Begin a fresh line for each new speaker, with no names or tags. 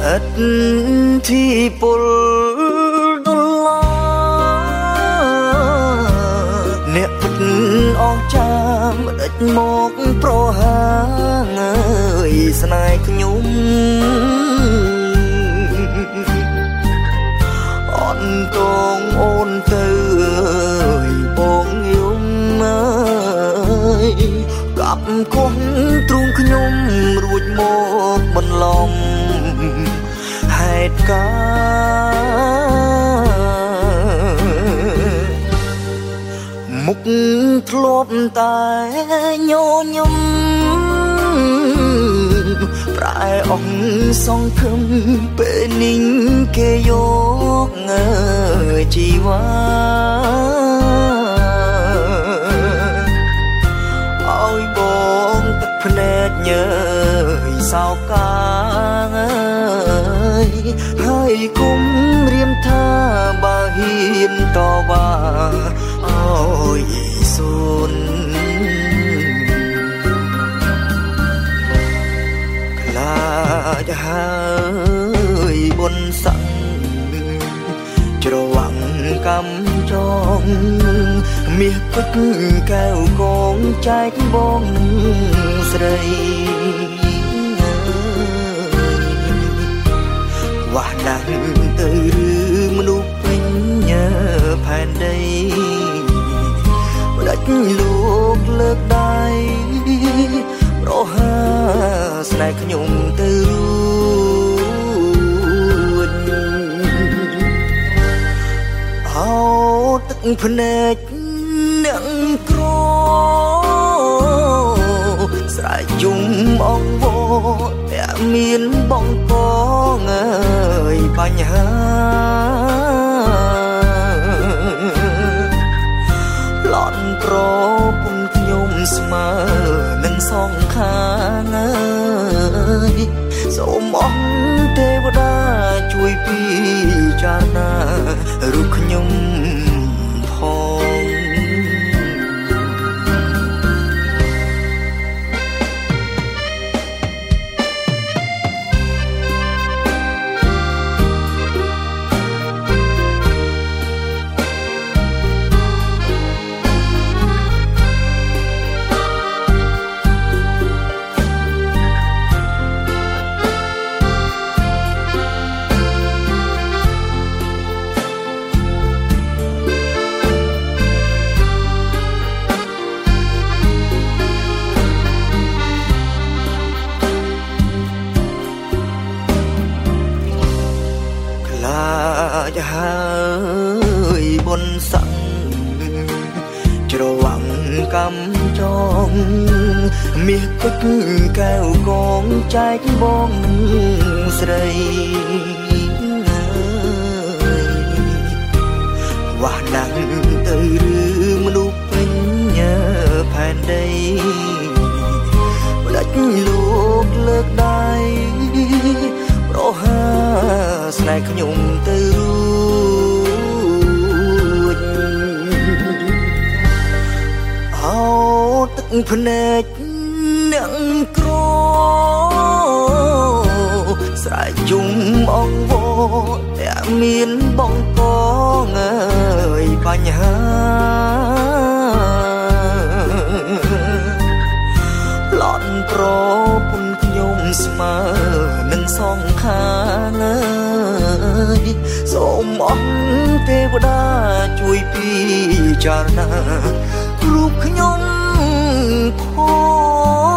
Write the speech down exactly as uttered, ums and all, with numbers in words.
ឥតที่ពលដុល្លារអ្នកពិតអស់ចាំដេចមកប្រហាងអើយស្នេហ៍ខ្ញុំអន្តងអូនទៅអើយបងយំអើយកាប់ខុសទ្រូងខ្ញុំរួចមកបន្លំហេតុការមុខធ្លាប់តែញញឹមប្រែអងសងខឹមពេលនេះគេយកអើយជីវ៉ាឲ្យបងទឹកភ្នែកញើយសោកកាងអើយហើយគុំរៀមថាបើហ៊ានតវ៉ាអើយសូនខ្លាចហើយបុនស័ក្តិច្រវាំងកំចងមាសពេជ្រកែវកងចែកបងស្រីវ៉ាស់ណាស់ទៅឬមនុស្សពេញផែនដីដាច់លោកលើកដៃប្រហាស្នេហ៍ខ្ញុំទៅរួចអោទឹកភ្នែកអ្នកក្រស្រែកជុំអងវតែមានបងកងអើយបញ្ហាឡន់ប្រពុនខ្ញុំស្មើនឹងសងខាងអើយសូមអស់ទេវតាជួយពិចារណារូបខ្ញុំផងហើយបុនស័ក្តិច្រវាំងកំចងមាសពេជ្រកែវកងចែកបងស្រីវ៉ាស់ណាស់ទៅឬមនុស្សពេញផែនដីដាច់លោកលើកដៃប្រហាស្នេហ៍ខ្ញុំទៅរួចអោទឹកភ្នែកអ្នកក្រស្រែកជុំអងវតែមានបងកងអើយបញ្ហាឡន់ប្រពុនខ្ញុំស្មើនឹងសងខាងអើយសូមអស់ទេវតាជួយពិចារណារូបខ្ញុំផង